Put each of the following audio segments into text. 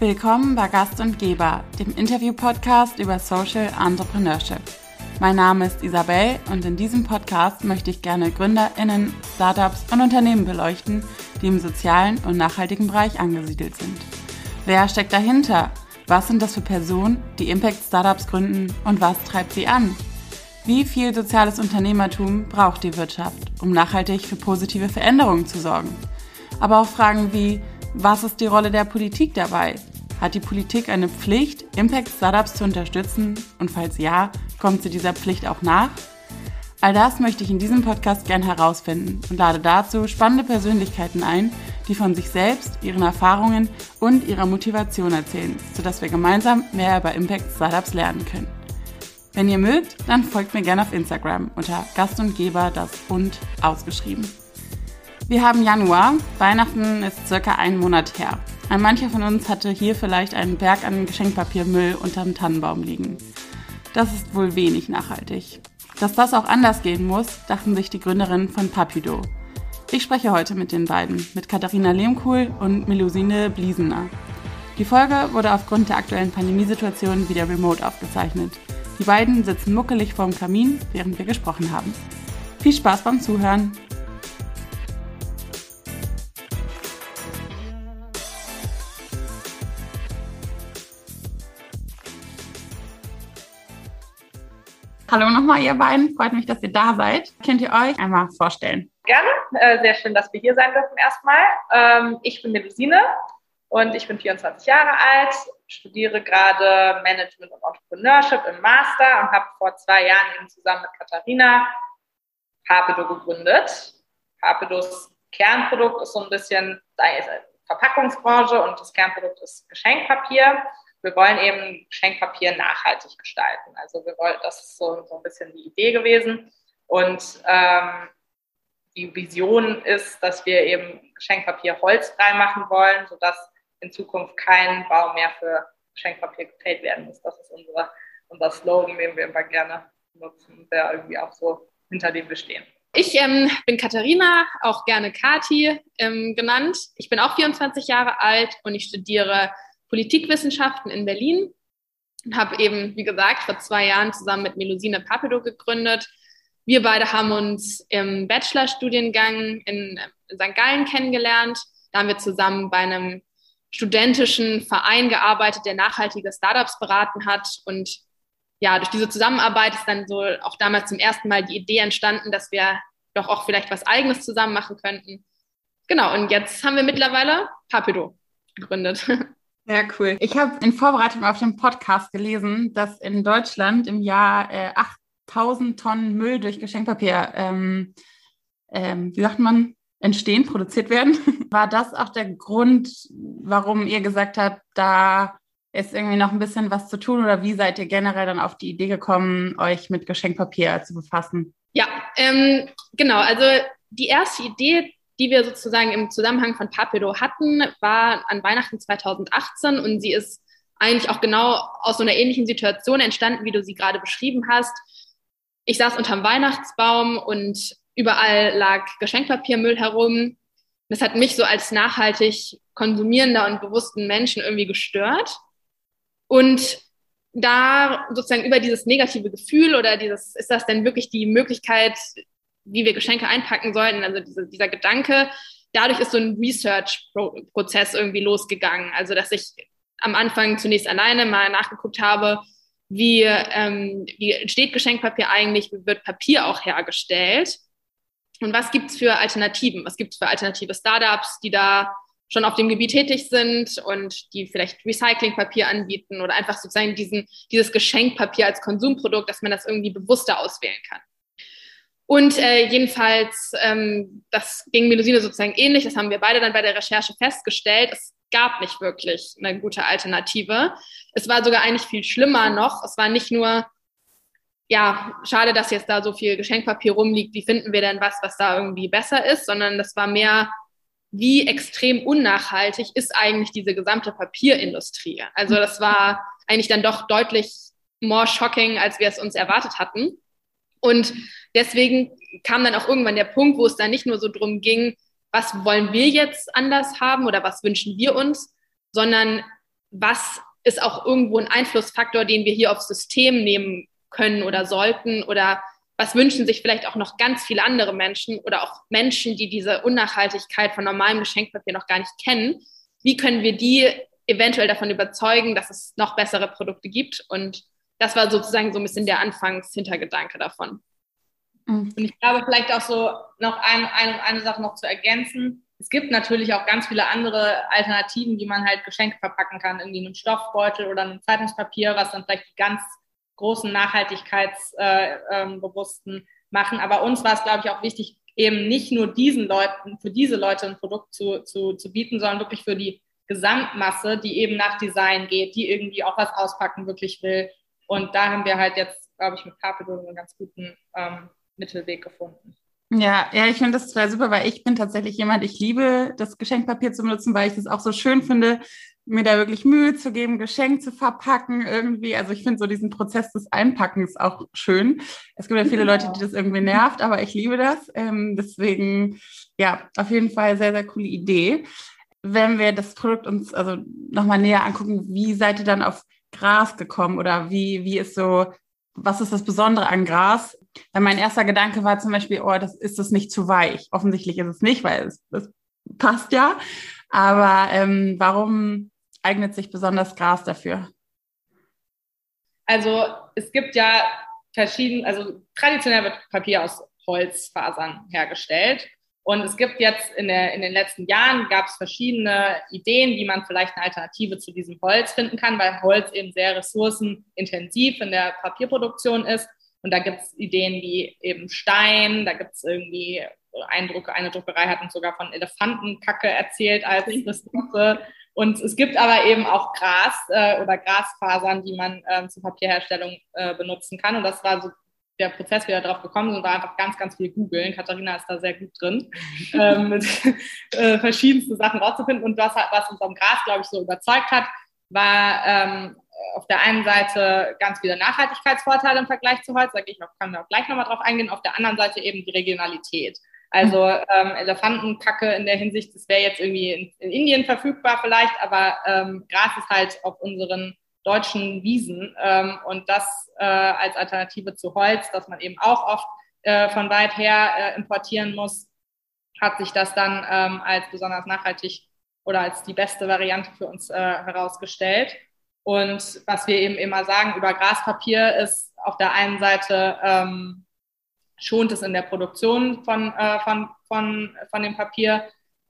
Willkommen bei Gast und Geber, dem Interview-Podcast über Social Entrepreneurship. Mein Name ist Isabel und in diesem Podcast möchte ich gerne GründerInnen, Startups und Unternehmen beleuchten, die im sozialen und nachhaltigen Bereich angesiedelt sind. Wer steckt dahinter? Was sind das für Personen, die Impact-Startups gründen und was treibt sie an? Wie viel soziales Unternehmertum braucht die Wirtschaft, um nachhaltig für positive Veränderungen zu sorgen? Aber auch Fragen wie, was ist die Rolle der Politik dabei? Hat die Politik eine Pflicht, Impact-Startups zu unterstützen? Und falls ja, kommt sie dieser Pflicht auch nach? All das möchte ich in diesem Podcast gern herausfinden und lade dazu spannende Persönlichkeiten ein, die von sich selbst, ihren Erfahrungen und ihrer Motivation erzählen, sodass wir gemeinsam mehr über Impact-Startups lernen können. Wenn ihr mögt, dann folgt mir gerne auf Instagram unter Gast und Geber, das und ausgeschrieben. Wir haben Januar, Weihnachten ist circa einen Monat her. Ein mancher von uns hatte hier vielleicht einen Berg an Geschenkpapiermüll unterm Tannenbaum liegen. Das ist wohl wenig nachhaltig. Dass das auch anders gehen muss, dachten sich die Gründerinnen von Papido. Ich spreche heute mit den beiden, mit Katharina Lehmkuhl und Melusine Bliesener. Die Folge wurde aufgrund der aktuellen Pandemiesituation wieder remote aufgezeichnet. Die beiden sitzen muckelig vorm Kamin, während wir gesprochen haben. Viel Spaß beim Zuhören! Hallo nochmal, ihr beiden. Freut mich, dass ihr da seid. Könnt ihr euch einmal vorstellen? Gerne. Sehr schön, dass wir hier sein dürfen erstmal. Ich bin Melusine und ich bin 24 Jahre alt, studiere gerade Management und Entrepreneurship im Master und habe vor 2 Jahren eben zusammen mit Katharina Papido gegründet. Papidos Kernprodukt ist so ein bisschen Verpackungsbranche und das Kernprodukt ist Geschenkpapier. Wir wollen eben Geschenkpapier nachhaltig gestalten. Also das ist so ein bisschen die Idee gewesen. Und die Vision ist, dass wir eben Geschenkpapier holzfrei machen wollen, sodass in Zukunft kein Baum mehr für Geschenkpapier gefällt werden muss. Das ist unser Slogan, den wir immer gerne nutzen, der irgendwie auch so hinter dem wir stehen. Ich bin Katharina, auch gerne Kati genannt. Ich bin auch 24 Jahre alt und ich studiere Politikwissenschaften in Berlin und habe eben, wie gesagt, vor 2 Jahren zusammen mit Melusine Papido gegründet. Wir beide haben uns im Bachelorstudiengang in St. Gallen kennengelernt. Da haben wir zusammen bei einem studentischen Verein gearbeitet, der nachhaltige Startups beraten hat. Und ja, durch diese Zusammenarbeit ist dann so auch damals zum ersten Mal die Idee entstanden, dass wir doch auch vielleicht was Eigenes zusammen machen könnten. Genau, und jetzt haben wir mittlerweile Papido gegründet. Ja, cool. Ich habe in Vorbereitung auf den Podcast gelesen, dass in Deutschland im Jahr 8.000 Tonnen Müll durch Geschenkpapier, produziert werden. War das auch der Grund, warum ihr gesagt habt, da ist irgendwie noch ein bisschen was zu tun? Oder wie seid ihr generell dann auf die Idee gekommen, euch mit Geschenkpapier zu befassen? Ja, genau. Also die erste Idee, die wir sozusagen im Zusammenhang von Papido hatten, war an Weihnachten 2018 und sie ist eigentlich auch genau aus so einer ähnlichen Situation entstanden, wie du sie gerade beschrieben hast. Ich saß unterm Weihnachtsbaum und überall lag Geschenkpapiermüll herum. Das hat mich so als nachhaltig konsumierender und bewussten Menschen irgendwie gestört. Und da sozusagen über dieses negative Gefühl oder ist das denn wirklich die Möglichkeit, wie wir Geschenke einpacken sollten, also dieser Gedanke, dadurch ist so ein Research-Prozess irgendwie losgegangen. Also dass ich am Anfang zunächst alleine mal nachgeguckt habe, wie entsteht Geschenkpapier eigentlich, wie wird Papier auch hergestellt und was gibt's für Alternativen, was gibt's für alternative Startups, die da schon auf dem Gebiet tätig sind und die vielleicht Recyclingpapier anbieten oder einfach sozusagen dieses Geschenkpapier als Konsumprodukt, dass man das irgendwie bewusster auswählen kann. Und jedenfalls, das ging Melusine sozusagen ähnlich, das haben wir beide dann bei der Recherche festgestellt, es gab nicht wirklich eine gute Alternative. Es war sogar eigentlich viel schlimmer noch, es war nicht nur, ja, schade, dass jetzt da so viel Geschenkpapier rumliegt, wie finden wir denn was da irgendwie besser ist, sondern das war mehr, wie extrem unnachhaltig ist eigentlich diese gesamte Papierindustrie. Also das war eigentlich dann doch deutlich more shocking, als wir es uns erwartet hatten. Und deswegen kam dann auch irgendwann der Punkt, wo es dann nicht nur so drum ging, was wollen wir jetzt anders haben oder was wünschen wir uns, sondern was ist auch irgendwo ein Einflussfaktor, den wir hier aufs System nehmen können oder sollten, oder was wünschen sich vielleicht auch noch ganz viele andere Menschen oder auch Menschen, die diese Unnachhaltigkeit von normalem Geschenkpapier noch gar nicht kennen. Wie können wir die eventuell davon überzeugen, dass es noch bessere Produkte gibt? Und das war sozusagen so ein bisschen der Anfangshintergedanke davon. Und ich glaube, vielleicht auch so noch eine Sache noch zu ergänzen. Es gibt natürlich auch ganz viele andere Alternativen, wie man halt Geschenke verpacken kann, irgendwie in einem Stoffbeutel oder einem Zeitungspapier, was dann vielleicht die ganz großen Nachhaltigkeitsbewussten machen. Aber uns war es, glaube ich, auch wichtig, eben nicht nur für diese Leute ein Produkt zu bieten, sondern wirklich für die Gesamtmasse, die eben nach Design geht, die irgendwie auch was auspacken wirklich will. Und da haben wir halt jetzt, glaube ich, mit Papillon einen ganz guten Mittelweg gefunden. Ja, ich finde das total super, weil ich bin tatsächlich jemand, ich liebe das Geschenkpapier zu benutzen, weil ich das auch so schön finde, mir da wirklich Mühe zu geben, Geschenk zu verpacken irgendwie. Also ich finde so diesen Prozess des Einpackens auch schön. Es gibt ja viele Leute, die das irgendwie nervt, aber ich liebe das. Deswegen, ja, auf jeden Fall sehr, sehr coole Idee. Wenn wir das Produkt uns also nochmal näher angucken, wie seid ihr dann auf Gras gekommen oder wie ist so, was ist das Besondere an Gras? Weil mein erster Gedanke war zum Beispiel, ist das nicht zu weich? Offensichtlich ist es nicht, weil es passt ja. Aber warum eignet sich besonders Gras dafür? Also es gibt ja traditionell wird Papier aus Holzfasern hergestellt. Und es gibt jetzt in den letzten Jahren gab es verschiedene Ideen, wie man vielleicht eine Alternative zu diesem Holz finden kann, weil Holz eben sehr ressourcenintensiv in der Papierproduktion ist. Und da gibt es Ideen wie eben Stein, da gibt es irgendwie eine Druckerei hat uns sogar von Elefantenkacke erzählt als Ressource. Und es gibt aber eben auch Gras oder Grasfasern, die man zur Papierherstellung benutzen kann. Und das war so der Prozess, wie wir darauf gekommen sind, war einfach ganz, ganz viel googeln. Katharina ist da sehr gut drin, mit verschiedensten Sachen rauszufinden. Und was uns am Gras, glaube ich, so überzeugt hat, war auf der einen Seite ganz viele Nachhaltigkeitsvorteile im Vergleich zu Holz, kann da auch gleich nochmal drauf eingehen, auf der anderen Seite eben die Regionalität. Also Elefantenkacke in der Hinsicht, das wäre jetzt irgendwie in Indien verfügbar vielleicht, aber Gras ist halt auf unseren deutschen Wiesen und das als Alternative zu Holz, das man eben auch oft von weit her importieren muss, hat sich das dann als besonders nachhaltig oder als die beste Variante für uns herausgestellt. Und was wir eben immer sagen über Graspapier ist, auf der einen Seite schont es in der Produktion von dem Papier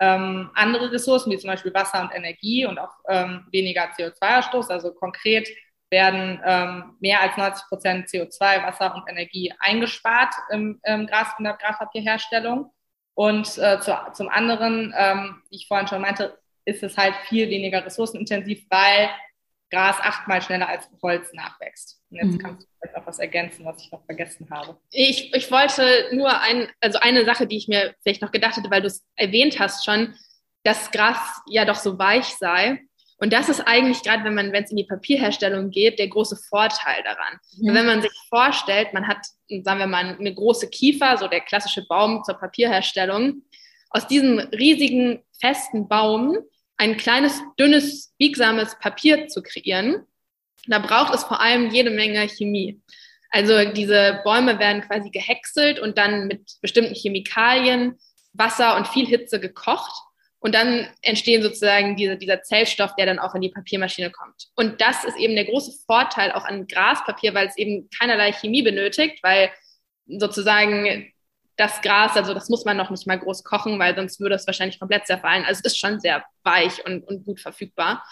andere Ressourcen, wie zum Beispiel Wasser und Energie und auch weniger CO2-Ausstoß. Also konkret werden mehr als 90% CO2, Wasser und Energie eingespart in der Graspapierherstellung. Und zum anderen, wie ich vorhin schon meinte, ist es halt viel weniger ressourcenintensiv, weil Gras 8-mal schneller als Holz nachwächst. Und jetzt kannst du vielleicht noch was ergänzen, was ich noch vergessen habe. Ich wollte nur eine Sache, die ich mir vielleicht noch gedacht hätte, weil du es erwähnt hast schon, dass Gras ja doch so weich sei. Und das ist eigentlich gerade, wenn es in die Papierherstellung geht, der große Vorteil daran. Mhm. Wenn man sich vorstellt, man hat, sagen wir mal, eine große Kiefer, so der klassische Baum zur Papierherstellung, aus diesem riesigen, festen Baum ein kleines, dünnes, biegsames Papier zu kreieren, da braucht es vor allem jede Menge Chemie. Also diese Bäume werden quasi gehäckselt und dann mit bestimmten Chemikalien, Wasser und viel Hitze gekocht. Und dann entstehen sozusagen dieser Zellstoff, der dann auch in die Papiermaschine kommt. Und das ist eben der große Vorteil auch an Graspapier, weil es eben keinerlei Chemie benötigt, weil sozusagen das Gras, also das muss man noch nicht mal groß kochen, weil sonst würde es wahrscheinlich komplett zerfallen. Also es ist schon sehr weich und gut verfügbar.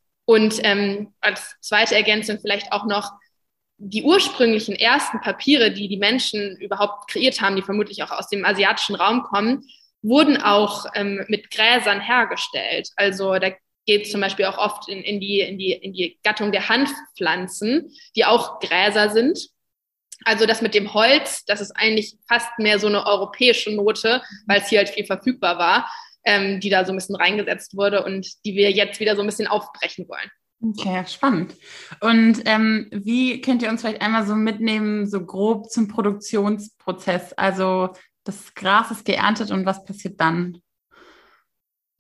Und als zweite Ergänzung vielleicht auch noch die ursprünglichen ersten Papiere, die die Menschen überhaupt kreiert haben, die vermutlich auch aus dem asiatischen Raum kommen, wurden auch mit Gräsern hergestellt. Also da geht es zum Beispiel auch oft in die Gattung der Hanfpflanzen, die auch Gräser sind. Also das mit dem Holz, das ist eigentlich fast mehr so eine europäische Note, weil es hier halt viel verfügbar war, die da so ein bisschen reingesetzt wurde und die wir jetzt wieder so ein bisschen aufbrechen wollen. Okay, spannend. Und wie könnt ihr uns vielleicht einmal so mitnehmen, so grob zum Produktionsprozess? Also das Gras ist geerntet und was passiert dann?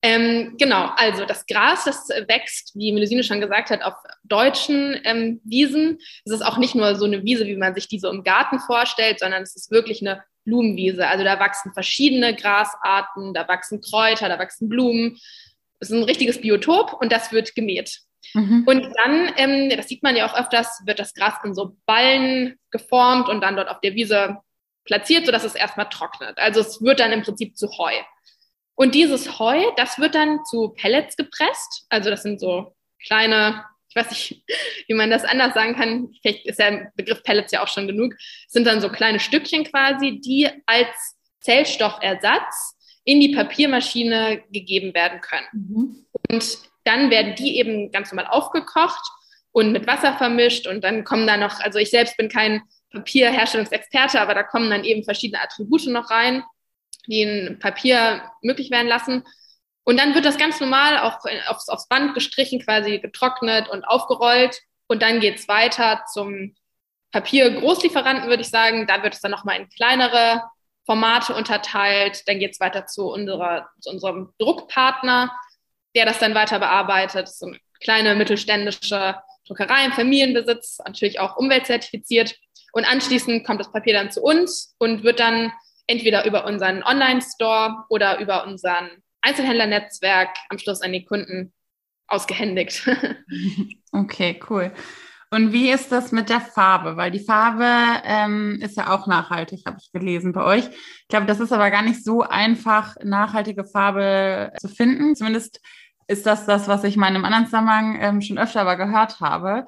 Genau, also das Gras, das wächst, wie Melusine schon gesagt hat, auf deutschen Wiesen. Es ist auch nicht nur so eine Wiese, wie man sich die so im Garten vorstellt, sondern es ist wirklich eine Blumenwiese. Also da wachsen verschiedene Grasarten, da wachsen Kräuter, da wachsen Blumen. Es ist ein richtiges Biotop und das wird gemäht. Und dann, das sieht man ja auch öfters, wird das Gras in so Ballen geformt und dann dort auf der Wiese platziert, sodass es erstmal trocknet. Also es wird dann im Prinzip zu Heu. Und dieses Heu, das wird dann zu Pellets gepresst. Also das sind so kleine, ich weiß nicht, wie man das anders sagen kann. Vielleicht ist der Begriff Pellets ja auch schon genug. Es sind dann so kleine Stückchen quasi, die als Zellstoffersatz in die Papiermaschine gegeben werden können. Und dann werden die eben ganz normal aufgekocht und mit Wasser vermischt. Und dann kommen da noch, also ich selbst bin kein Papierherstellungsexperte, aber da kommen dann eben verschiedene Attribute noch rein, die in Papier möglich werden lassen. Und dann wird das ganz normal auch aufs Band gestrichen, quasi getrocknet und aufgerollt. Und dann geht's weiter zum Papiergroßlieferanten, würde ich sagen. Da wird es dann nochmal in kleinere Formate unterteilt. Dann geht's weiter zu unserem Druckpartner, der das dann weiter bearbeitet. Das ist so eine kleine mittelständische Druckerei im Familienbesitz, natürlich auch umweltzertifiziert. Und anschließend kommt das Papier dann zu uns und wird dann entweder über unseren Online-Store oder über unseren Einzelhändlernetzwerk am Schluss an die Kunden ausgehändigt. Okay, cool. Und wie ist das mit der Farbe? Weil die Farbe ist ja auch nachhaltig, habe ich gelesen bei euch. Ich glaube, das ist aber gar nicht so einfach, nachhaltige Farbe zu finden. Zumindest ist das, was ich mal in einem anderen Zusammenhang schon öfter aber gehört habe.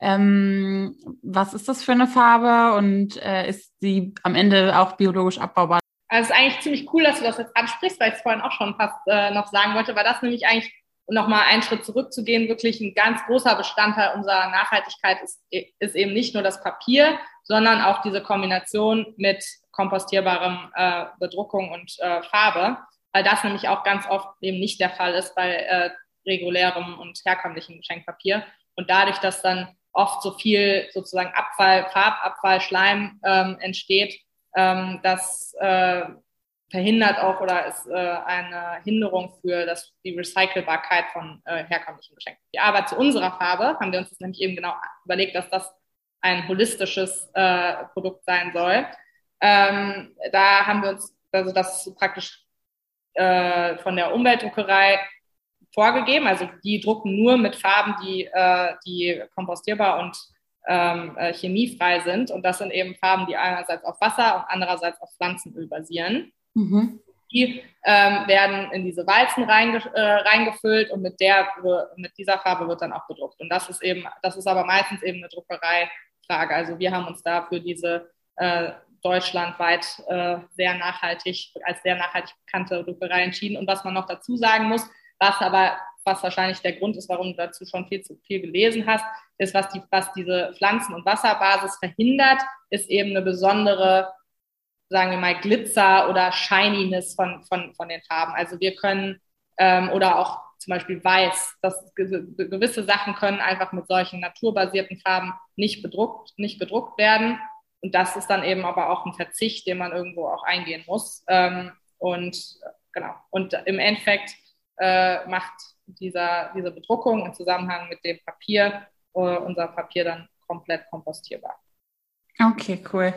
Was ist das für eine Farbe und ist sie am Ende auch biologisch abbaubar? Also es ist eigentlich ziemlich cool, dass du das jetzt ansprichst, weil ich es vorhin auch schon fast noch sagen wollte, weil das nämlich eigentlich, um nochmal einen Schritt zurückzugehen, wirklich ein ganz großer Bestandteil unserer Nachhaltigkeit ist eben nicht nur das Papier, sondern auch diese Kombination mit kompostierbarem Bedruckung und Farbe, weil das nämlich auch ganz oft eben nicht der Fall ist bei regulärem und herkömmlichem Geschenkpapier. Und dadurch, dass dann oft so viel sozusagen Abfall, Farbabfall, Schleim entsteht, das verhindert auch oder ist eine Hinderung für die Recycelbarkeit von herkömmlichen Geschenkpapier. Aber zu unserer Farbe haben wir uns das nämlich eben genau überlegt, dass das ein holistisches Produkt sein soll. Da haben wir uns, also das ist praktisch von der Umweltdruckerei vorgegeben. Also die drucken nur mit Farben, die kompostierbar und chemiefrei sind. Und das sind eben Farben, die einerseits auf Wasser und andererseits auf Pflanzenöl basieren. Die werden in diese Walzen reingefüllt und mit dieser Farbe wird dann auch bedruckt. Und das ist aber meistens eben eine Druckereifrage. Also wir haben uns da für diese deutschlandweit als sehr nachhaltig bekannte Druckerei entschieden. Und was man noch dazu sagen muss, was wahrscheinlich der Grund ist, warum du dazu schon viel zu viel gelesen hast, ist, was diese Pflanzen- und Wasserbasis verhindert, ist eben eine besondere, sagen wir mal, Glitzer oder Shininess von den Farben. Also wir können, oder auch zum Beispiel Weiß, gewisse Sachen können einfach mit solchen naturbasierten Farben nicht bedruckt werden. Und das ist dann eben aber auch ein Verzicht, den man irgendwo auch eingehen muss. Genau. Und im Endeffekt macht diese Bedruckung im Zusammenhang mit dem Papier unser Papier dann komplett kompostierbar. Okay, cool.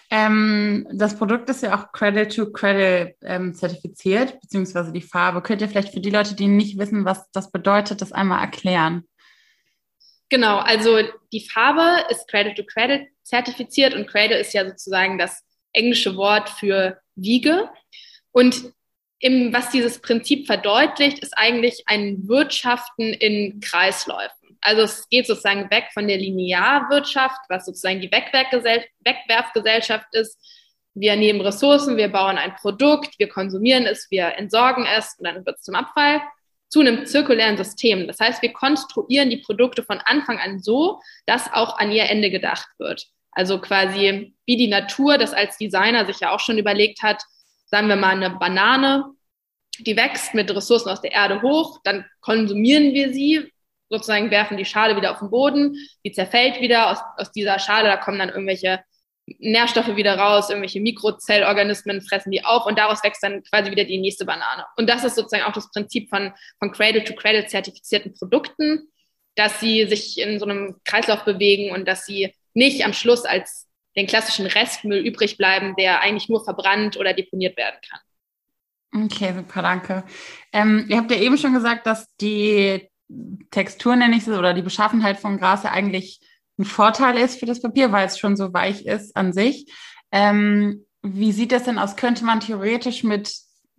Das Produkt ist ja auch Cradle to Cradle zertifiziert, beziehungsweise die Farbe. Könnt ihr vielleicht für die Leute, die nicht wissen, was das bedeutet, das einmal erklären? Genau, also die Farbe ist Cradle to Cradle zertifiziert und Cradle ist ja sozusagen das englische Wort für Wiege. Und was dieses Prinzip verdeutlicht, ist eigentlich ein Wirtschaften in Kreisläufen. Also es geht sozusagen weg von der Linearwirtschaft, was sozusagen die Wegwerfgesellschaft ist. Wir nehmen Ressourcen, wir bauen ein Produkt, wir konsumieren es, wir entsorgen es und dann wird es zum Abfall, zu einem zirkulären System. Das heißt, wir konstruieren die Produkte von Anfang an so, dass auch an ihr Ende gedacht wird. Also quasi wie die Natur das als Designer sich ja auch schon überlegt hat, sagen wir mal eine Banane, die wächst mit Ressourcen aus der Erde hoch, dann konsumieren wir sie, sozusagen werfen die Schale wieder auf den Boden, die zerfällt wieder, aus dieser Schale, da kommen dann irgendwelche Nährstoffe wieder raus, irgendwelche Mikrozellorganismen fressen die auf und daraus wächst dann quasi wieder die nächste Banane. Und das ist sozusagen auch das Prinzip von Cradle-to-Cradle zertifizierten Produkten, dass sie sich in so einem Kreislauf bewegen und dass sie nicht am Schluss als den klassischen Restmüll übrig bleiben, der eigentlich nur verbrannt oder deponiert werden kann. Okay, super, danke. Ihr habt ja eben schon gesagt, dass die Textur, nenne ich es, oder die Beschaffenheit von Gras ja eigentlich ein Vorteil ist für das Papier, weil es schon so weich ist an sich. Wie sieht das denn aus? Könnte man theoretisch mit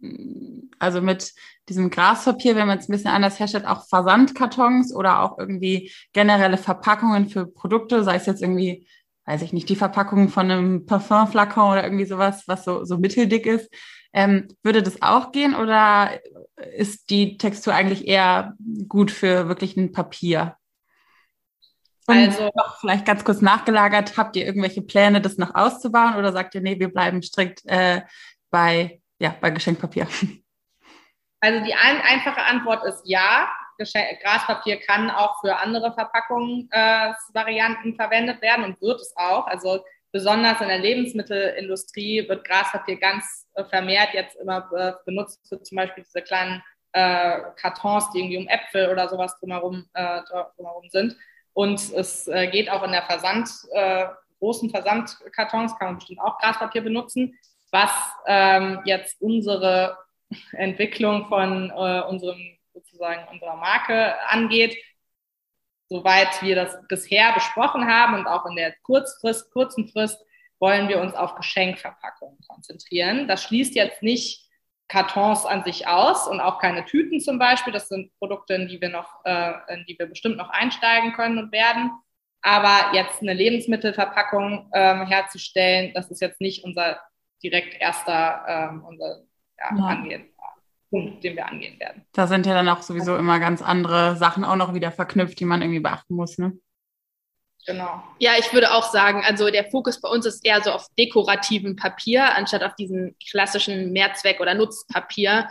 diesem Graspapier, wenn man es ein bisschen anders herstellt, auch Versandkartons oder auch irgendwie generelle Verpackungen für Produkte, sei es jetzt irgendwie, weiß ich nicht, die Verpackung von einem Parfümflakon oder irgendwie sowas, was so mitteldick ist, würde das auch gehen oder ist die Textur eigentlich eher gut für wirklich ein Papier? Und Also, noch vielleicht ganz kurz nachgelagert, habt ihr irgendwelche Pläne, das noch auszubauen oder sagt ihr, nee, wir bleiben strikt bei Geschenkpapier? also die einfache Antwort ist ja. Graspapier kann auch für andere Verpackungsvarianten verwendet werden und wird es auch. Also besonders in der Lebensmittelindustrie wird Graspapier ganz vermehrt jetzt immer benutzt für zum Beispiel diese kleinen Kartons, die irgendwie um Äpfel oder sowas drumherum sind. Und es geht auch in der großen Versandkartons, kann man bestimmt auch Graspapier benutzen. Was jetzt unsere Entwicklung von unserer Marke angeht, soweit wir das bisher besprochen haben und auch in der kurzen Frist, wollen wir uns auf Geschenkverpackungen konzentrieren. Das schließt jetzt nicht Kartons an sich aus und auch keine Tüten zum Beispiel. Das sind Produkte, in die wir bestimmt noch einsteigen können und werden. Aber jetzt eine Lebensmittelverpackung herzustellen, das ist jetzt nicht unser direkt erster Punkt, den wir angehen werden. Da sind ja dann auch sowieso immer ganz andere Sachen auch noch wieder verknüpft, die man irgendwie beachten muss, ne? Genau. Ja, ich würde auch sagen, also der Fokus bei uns ist eher so auf dekorativem Papier, anstatt auf diesen klassischen Mehrzweck- oder Nutzpapier.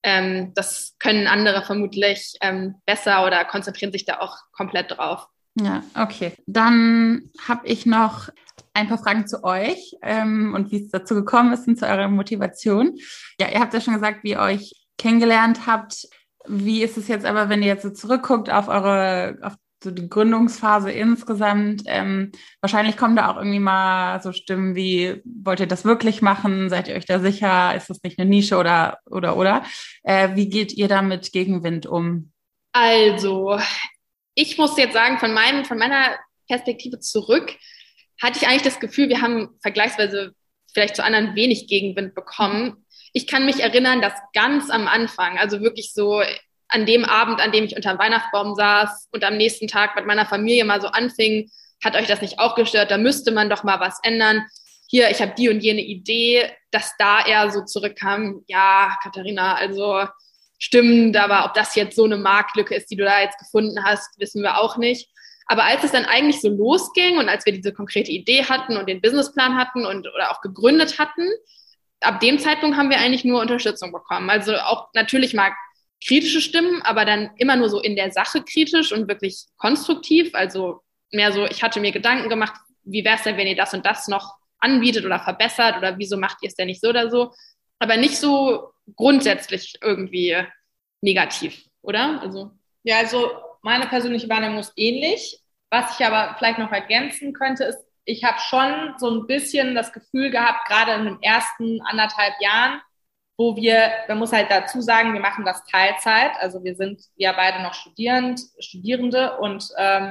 Das können andere vermutlich besser oder konzentrieren sich da auch komplett drauf. Ja, okay. Dann habe ich noch ein paar Fragen zu euch und wie es dazu gekommen ist und zu eurer Motivation. Ja, ihr habt ja schon gesagt, wie ihr euch kennengelernt habt. Wie ist es jetzt aber, wenn ihr jetzt so zurückguckt auf so die Gründungsphase insgesamt? Wahrscheinlich kommen da auch irgendwie mal so Stimmen wie, wollt ihr das wirklich machen? Seid ihr euch da sicher? Ist das nicht eine Nische oder? Wie geht ihr da mit Gegenwind um? Also, ich muss jetzt sagen, von meiner Perspektive zurück, hatte ich eigentlich das Gefühl, wir haben vergleichsweise vielleicht zu anderen wenig Gegenwind bekommen. Ich kann mich erinnern, dass ganz am Anfang, also wirklich so an dem Abend, an dem ich unter dem Weihnachtsbaum saß und am nächsten Tag mit meiner Familie mal so anfing, hat euch das nicht auch gestört, da müsste man doch mal was ändern. Hier, ich habe die und jene Idee, dass da eher so zurückkam, ja, Katharina, also stimmt, aber ob das jetzt so eine Marktlücke ist, die du da jetzt gefunden hast, wissen wir auch nicht. Aber als es dann eigentlich so losging und als wir diese konkrete Idee hatten und den Businessplan hatten oder auch gegründet hatten, ab dem Zeitpunkt haben wir eigentlich nur Unterstützung bekommen. Also auch natürlich mal kritische Stimmen, aber dann immer nur so in der Sache kritisch und wirklich konstruktiv. Also mehr so, ich hatte mir Gedanken gemacht, wie wäre es denn, wenn ihr das und das noch anbietet oder verbessert oder wieso macht ihr es denn nicht so oder so. Aber nicht so grundsätzlich irgendwie negativ, oder? Also meine persönliche Wahrnehmung ist ähnlich. Was ich aber vielleicht noch ergänzen könnte, ist, ich habe schon so ein bisschen das Gefühl gehabt, gerade in den ersten 1,5 Jahren, man muss halt dazu sagen, wir machen das Teilzeit, also wir sind ja beide noch Studierende und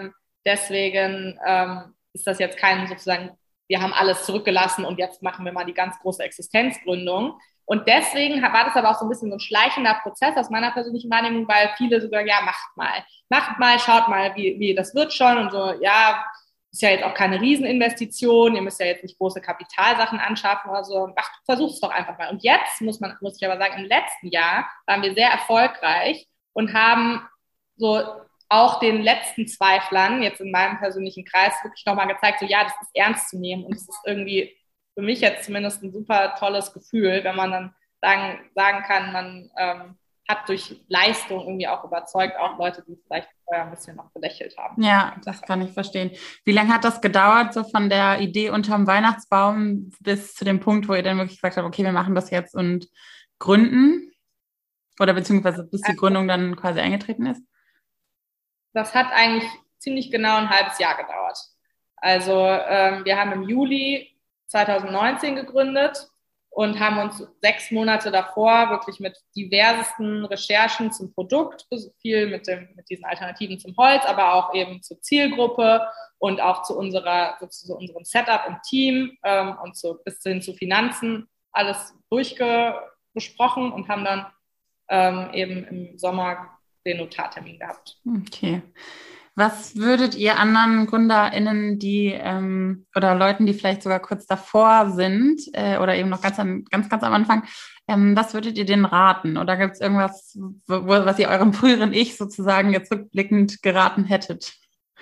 deswegen ist das jetzt kein sozusagen, wir haben alles zurückgelassen und jetzt machen wir mal die ganz große Existenzgründung. Und deswegen war das aber auch so ein bisschen so ein schleichender Prozess aus meiner persönlichen Wahrnehmung, weil viele sogar, ja, macht mal, schaut mal, wie das wird schon und so, ja, ist ja jetzt auch keine Rieseninvestition, ihr müsst ja jetzt nicht große Kapitalsachen anschaffen oder so, versucht es doch einfach mal. Und jetzt muss ich aber sagen, im letzten Jahr waren wir sehr erfolgreich und haben so auch den letzten Zweiflern, jetzt in meinem persönlichen Kreis, wirklich nochmal gezeigt, so ja, das ist ernst zu nehmen und es ist irgendwie für mich jetzt zumindest ein super tolles Gefühl, wenn man dann sagen kann, man hat durch Leistung irgendwie auch überzeugt, auch Leute, die vielleicht vorher ein bisschen noch belächelt haben. Ja, das kann ich verstehen. Wie lange hat das gedauert, so von der Idee unterm Weihnachtsbaum bis zu dem Punkt, wo ihr dann wirklich gesagt habt, okay, wir machen das jetzt und gründen? Oder beziehungsweise bis die Gründung dann quasi eingetreten ist? Das hat eigentlich ziemlich genau ein halbes Jahr gedauert. Also wir haben im Juli 2019 gegründet und haben uns 6 Monate davor wirklich mit diversesten Recherchen zum Produkt, viel mit diesen Alternativen zum Holz, aber auch eben zur Zielgruppe und auch zu unserem Setup im Team und bis hin zu Finanzen alles besprochen und haben dann eben im Sommer den Notartermin gehabt. Okay. Was würdet ihr anderen GründerInnen, oder Leuten, die vielleicht sogar kurz davor sind oder eben noch ganz am Anfang, was würdet ihr denen raten? Oder gibt es irgendwas, was ihr eurem früheren Ich sozusagen jetzt rückblickend geraten hättet?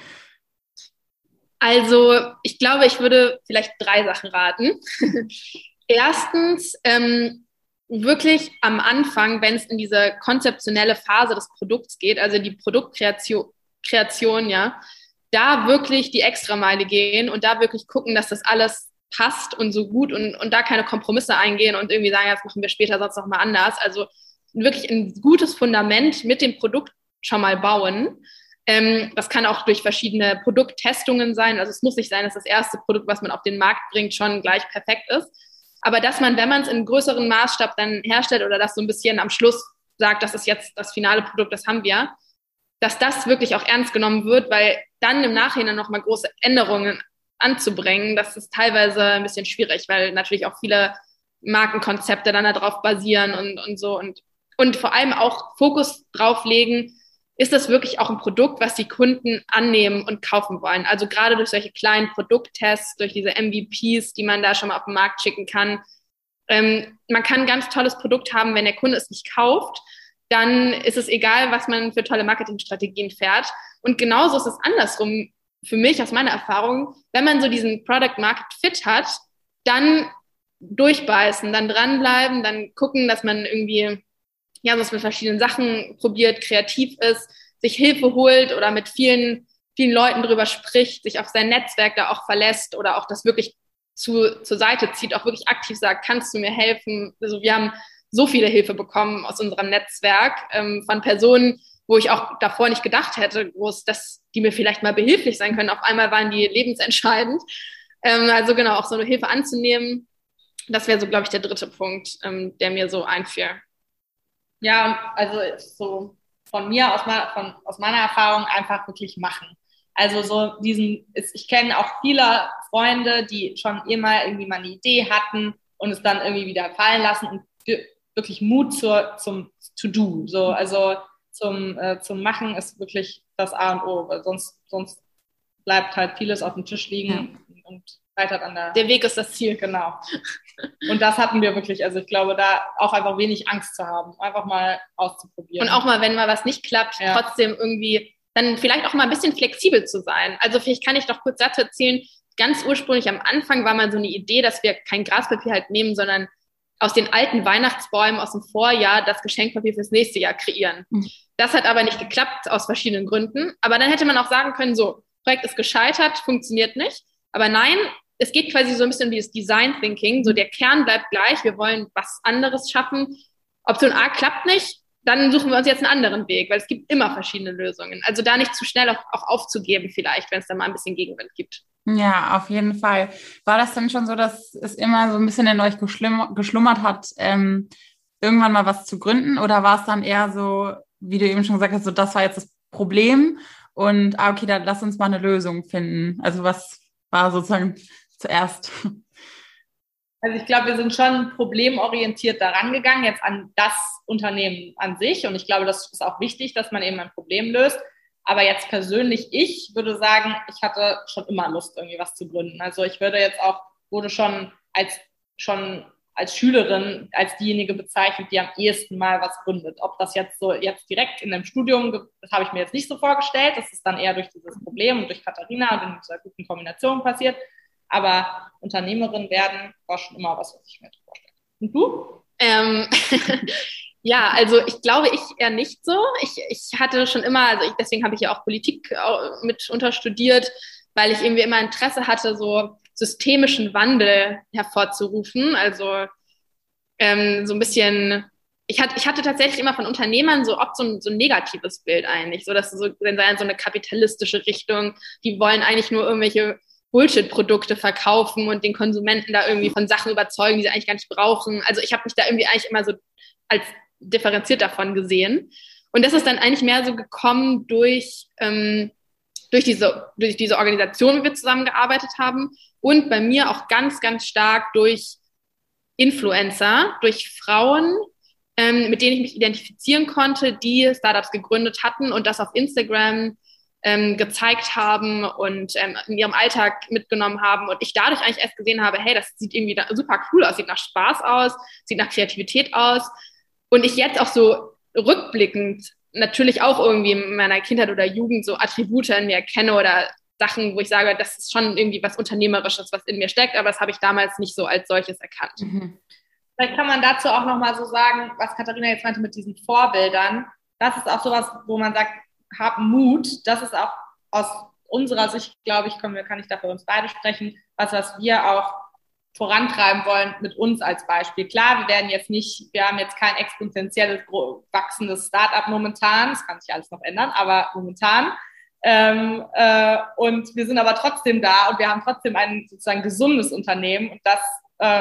Also ich glaube, ich würde vielleicht 3 Sachen raten. Erstens, wirklich am Anfang, wenn es in diese konzeptionelle Phase des Produkts geht, also die Produktkreation, ja, da wirklich die Extrameile gehen und da wirklich gucken, dass das alles passt und so gut und da keine Kompromisse eingehen und irgendwie sagen, das machen wir später sonst noch mal anders. Also wirklich ein gutes Fundament mit dem Produkt schon mal bauen. Das kann auch durch verschiedene Produkttestungen sein. Also es muss nicht sein, dass das erste Produkt, was man auf den Markt bringt, schon gleich perfekt ist. Aber dass man, wenn man es in größeren Maßstab dann herstellt oder das so ein bisschen am Schluss sagt, das ist jetzt das finale Produkt, das haben wir, dass das wirklich auch ernst genommen wird, weil dann im Nachhinein nochmal große Änderungen anzubringen, das ist teilweise ein bisschen schwierig, weil natürlich auch viele Markenkonzepte dann darauf basieren und so und vor allem auch Fokus drauf legen, ist das wirklich auch ein Produkt, was die Kunden annehmen und kaufen wollen. Also gerade durch solche kleinen Produkttests, durch diese MVPs, die man da schon mal auf den Markt schicken kann. Man kann ein ganz tolles Produkt haben, wenn der Kunde es nicht kauft, dann ist es egal, was man für tolle Marketingstrategien fährt. Und genauso ist es andersrum für mich aus meiner Erfahrung. Wenn man so diesen Product Market Fit hat, dann durchbeißen, dann dranbleiben, dann gucken, dass man irgendwie was mit verschiedenen Sachen probiert, kreativ ist, sich Hilfe holt oder mit vielen Leuten drüber spricht, sich auf sein Netzwerk da auch verlässt oder auch das wirklich zur Seite zieht, auch wirklich aktiv sagt, kannst du mir helfen? Also wir haben so viele Hilfe bekommen aus unserem Netzwerk von Personen, wo ich auch davor nicht gedacht hätte, die mir vielleicht mal behilflich sein können. Auf einmal waren die lebensentscheidend. Also genau, auch so eine Hilfe anzunehmen, das wäre so, glaube ich, der 3. Punkt, der mir so einfiel. Ja, und also so von mir, aus meiner Erfahrung einfach wirklich machen. Also so ich kenne auch viele Freunde, die schon immer irgendwie mal eine Idee hatten und es dann irgendwie wieder fallen lassen und wirklich Mut zum To-Do. So, also zum Machen ist wirklich das A und O, weil sonst bleibt halt vieles auf dem Tisch liegen und scheitert an der Weg ist das Ziel. Genau. Und das hatten wir wirklich. Also ich glaube, da auch einfach wenig Angst zu haben, einfach mal auszuprobieren. Und auch mal, wenn mal was nicht klappt, trotzdem irgendwie dann vielleicht auch mal ein bisschen flexibel zu sein. Also vielleicht kann ich doch kurz dazu erzählen, ganz ursprünglich am Anfang war mal so eine Idee, dass wir kein Graspapier halt nehmen, sondern aus den alten Weihnachtsbäumen aus dem Vorjahr das Geschenkpapier fürs nächste Jahr kreieren. Das hat aber nicht geklappt aus verschiedenen Gründen. Aber dann hätte man auch sagen können, so, Projekt ist gescheitert, funktioniert nicht. Aber nein, es geht quasi so ein bisschen um dieses Design Thinking. So der Kern bleibt gleich. Wir wollen was anderes schaffen. Option A klappt nicht, dann suchen wir uns jetzt einen anderen Weg, weil es gibt immer verschiedene Lösungen. Also da nicht zu schnell auch aufzugeben vielleicht, wenn es da mal ein bisschen Gegenwind gibt. Ja, auf jeden Fall. War das dann schon so, dass es immer so ein bisschen in euch geschlummert hat, irgendwann mal was zu gründen? Oder war es dann eher so, wie du eben schon gesagt hast, so das war jetzt das Problem und okay, dann lass uns mal eine Lösung finden. Also was war sozusagen zuerst? Also ich glaube, wir sind schon problemorientiert daran gegangen, jetzt an das Unternehmen an sich. Und ich glaube, das ist auch wichtig, dass man eben ein Problem löst. Aber jetzt persönlich, ich würde sagen, ich hatte schon immer Lust, irgendwie was zu gründen. Also ich wurde schon als Schülerin als diejenige bezeichnet, die am ehesten mal was gründet. Ob das jetzt direkt in einem Studium, das habe ich mir jetzt nicht so vorgestellt. Das ist dann eher durch dieses Problem und durch Katharina und in dieser guten Kombination passiert. Aber Unternehmerin werden war schon immer was ich mir vorstelle. Und du? Ja, also ich glaube, ich eher nicht so. Ich hatte schon immer, deswegen habe ich ja auch Politik mitunter studiert, weil ich irgendwie immer Interesse hatte, so systemischen Wandel hervorzurufen. Also so ein bisschen, ich hatte tatsächlich immer von Unternehmern so oft so ein negatives Bild eigentlich, so dass so, wenn so eine kapitalistische Richtung, die wollen eigentlich nur irgendwelche Bullshit-Produkte verkaufen und den Konsumenten da irgendwie von Sachen überzeugen, die sie eigentlich gar nicht brauchen. Also ich habe mich da irgendwie eigentlich immer so als differenziert davon gesehen. Und das ist dann eigentlich mehr so gekommen durch diese Organisation, wie wir zusammengearbeitet haben und bei mir auch ganz, ganz stark durch Influencer, durch Frauen, mit denen ich mich identifizieren konnte, die Startups gegründet hatten und das auf Instagram gezeigt haben und in ihrem Alltag mitgenommen haben und ich dadurch eigentlich erst gesehen habe, hey, das sieht irgendwie super cool aus, sieht nach Spaß aus, sieht nach Kreativität aus und ich jetzt auch so rückblickend natürlich auch irgendwie in meiner Kindheit oder Jugend so Attribute in mir erkenne oder Sachen, wo ich sage, das ist schon irgendwie was Unternehmerisches, was in mir steckt, aber das habe ich damals nicht so als solches erkannt. Vielleicht kann man dazu auch nochmal so sagen, was Katharina jetzt meinte mit diesen Vorbildern. Das ist auch sowas, wo man sagt, hab Mut. Das ist auch aus unserer Sicht, glaube ich, kann ich da für uns beide sprechen, was wir auch vorantreiben wollen mit uns als Beispiel. Klar, wir haben jetzt kein exponentielles wachsendes Startup momentan, das kann sich alles noch ändern, aber momentan. Und wir sind aber trotzdem da und wir haben trotzdem ein sozusagen gesundes Unternehmen und das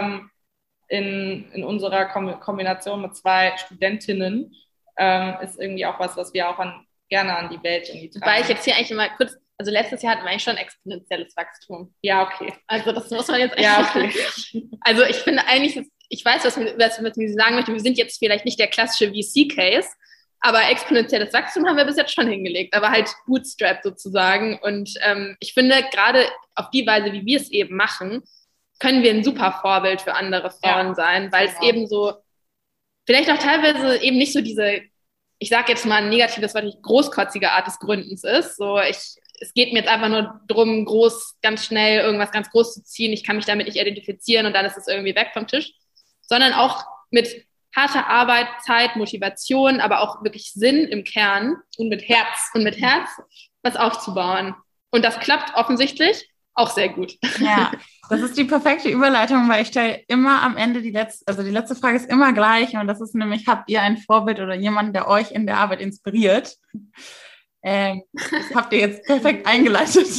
in unserer Kombination mit 2 Studentinnen ist irgendwie auch was wir auch gerne an die Welt irgendwie tragen. Weil ich jetzt hier eigentlich mal kurz, also letztes Jahr hatten wir eigentlich schon exponentielles Wachstum. Ja, okay. Also das muss man jetzt eigentlich. Ja, okay. Also ich finde eigentlich, ich weiß, was Sie sagen möchte, wir sind jetzt vielleicht nicht der klassische VC-Case, aber exponentielles Wachstum haben wir bis jetzt schon hingelegt, aber halt Bootstrap sozusagen. Und ich finde, gerade auf die Weise, wie wir es eben machen, können wir ein super Vorbild für andere Frauen sein, weil es eben so, vielleicht auch teilweise eben nicht so diese, ich sage jetzt mal ein negatives Wort, großkotzige Art des Gründens ist. So, es geht mir jetzt einfach nur darum, ganz schnell irgendwas ganz groß zu ziehen. Ich kann mich damit nicht identifizieren und dann ist es irgendwie weg vom Tisch. Sondern auch mit harter Arbeit, Zeit, Motivation, aber auch wirklich Sinn im Kern und mit Herz was aufzubauen. Und das klappt offensichtlich auch sehr gut. Ja, das ist die perfekte Überleitung, weil ich stelle immer am Ende die letzte Frage ist immer gleich und das ist nämlich, habt ihr ein Vorbild oder jemanden, der euch in der Arbeit inspiriert? Das habt ihr jetzt perfekt eingeleitet.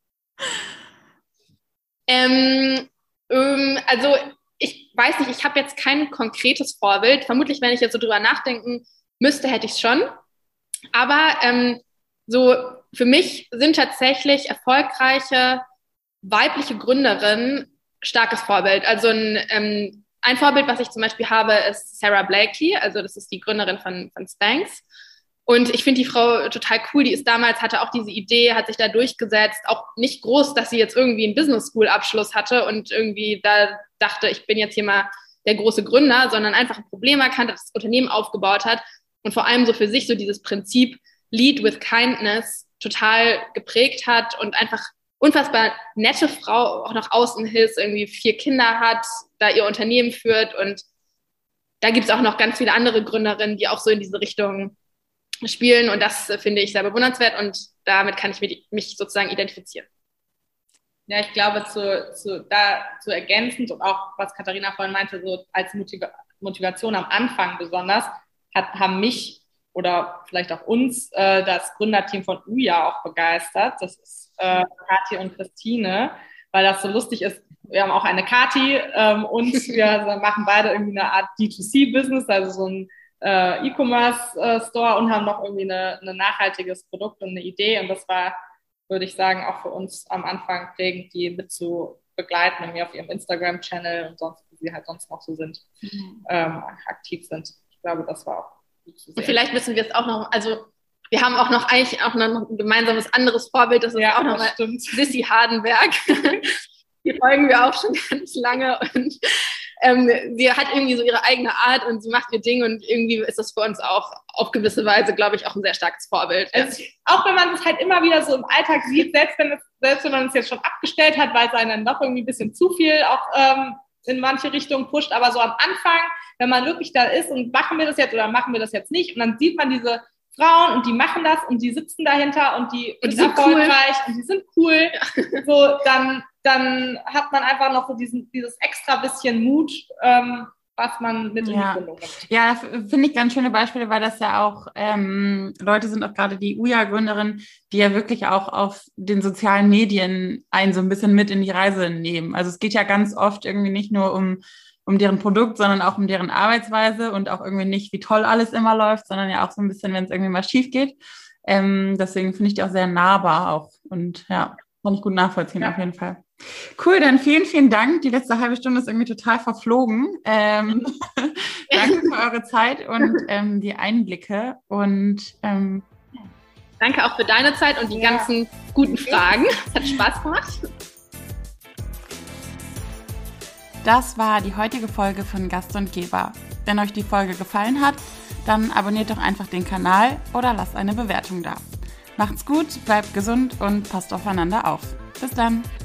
Also ich weiß nicht, ich habe jetzt kein konkretes Vorbild. Vermutlich, wenn ich jetzt so drüber nachdenken müsste, hätte ich es schon. Aber so für mich sind tatsächlich erfolgreiche weibliche Gründerinnen starkes Vorbild. Also ein Vorbild, was ich zum Beispiel habe, ist Sarah Blakely. Also das ist die Gründerin von Spanx. Und ich finde die Frau total cool. Die hatte auch diese Idee, hat sich da durchgesetzt. Auch nicht groß, dass sie jetzt irgendwie einen Business School Abschluss hatte und irgendwie da dachte, ich bin jetzt hier mal der große Gründer, sondern einfach ein Problem erkannt hat, das Unternehmen aufgebaut hat und vor allem so für sich so dieses Prinzip Lead with Kindness total geprägt hat und einfach unfassbar nette Frau, auch nach außen ist, irgendwie 4 Kinder hat, da ihr Unternehmen führt und da gibt es auch noch ganz viele andere Gründerinnen, die auch so in diese Richtung spielen und das finde ich sehr bewundernswert und damit kann ich mich sozusagen identifizieren. Ja, ich glaube, zu ergänzend und auch, was Katharina vorhin meinte, so als Motivation am Anfang besonders, haben mich oder vielleicht auch uns das Gründerteam von Ouya auch begeistert. Das ist Kathi und Christine, weil das so lustig ist. Wir haben auch eine Kathi und wir machen beide irgendwie eine Art D2C-Business, also so ein E-Commerce-Store und haben noch irgendwie ein nachhaltiges Produkt und eine Idee. Und das war, würde ich sagen, auch für uns am Anfang prägend, die mit zu begleiten, irgendwie auf ihrem Instagram-Channel und sonst, wie sie halt sonst noch so sind, aktiv sind. Ich glaube, das war auch gut zu sehen. Und vielleicht müssen wir es auch noch, also wir haben auch noch eigentlich auch noch ein gemeinsames anderes Vorbild, das ist auch noch mal Sissy Hardenberg. Die folgen wir auch schon ganz lange und sie hat irgendwie so ihre eigene Art und sie macht ihr Ding und irgendwie ist das für uns auch auf gewisse Weise, glaube ich, auch ein sehr starkes Vorbild. Also, auch wenn man es halt immer wieder so im Alltag sieht, selbst wenn man es jetzt schon abgestellt hat, weil es einen dann doch irgendwie ein bisschen zu viel auch in manche Richtungen pusht, aber so am Anfang, wenn man wirklich da ist und machen wir das jetzt oder machen wir das jetzt nicht. Und dann sieht man diese Frauen und die machen das und die sitzen dahinter und die sind erfolgreich und die sind cool. So, dann hat man einfach noch so dieses extra bisschen Mut, was man mit in die Gründung nimmt. Ja, finde ich ganz schöne Beispiele, weil das ja auch Leute sind, auch gerade die Uja-Gründerin, die ja wirklich auch auf den sozialen Medien einen so ein bisschen mit in die Reise nehmen. Also es geht ja ganz oft irgendwie nicht nur um deren Produkt, sondern auch um deren Arbeitsweise und auch irgendwie nicht, wie toll alles immer läuft, sondern ja auch so ein bisschen, wenn es irgendwie mal schief geht. Deswegen finde ich die auch sehr nahbar auch. Und ja, kann ich gut nachvollziehen auf jeden Fall. Cool, dann vielen, vielen Dank. Die letzte halbe Stunde ist irgendwie total verflogen. Danke für eure Zeit und die Einblicke. Und danke auch für deine Zeit und die ganzen guten Fragen. Es hat Spaß gemacht. Das war die heutige Folge von Gast und Geber. Wenn euch die Folge gefallen hat, dann abonniert doch einfach den Kanal oder lasst eine Bewertung da. Macht's gut, bleibt gesund und passt aufeinander auf. Bis dann!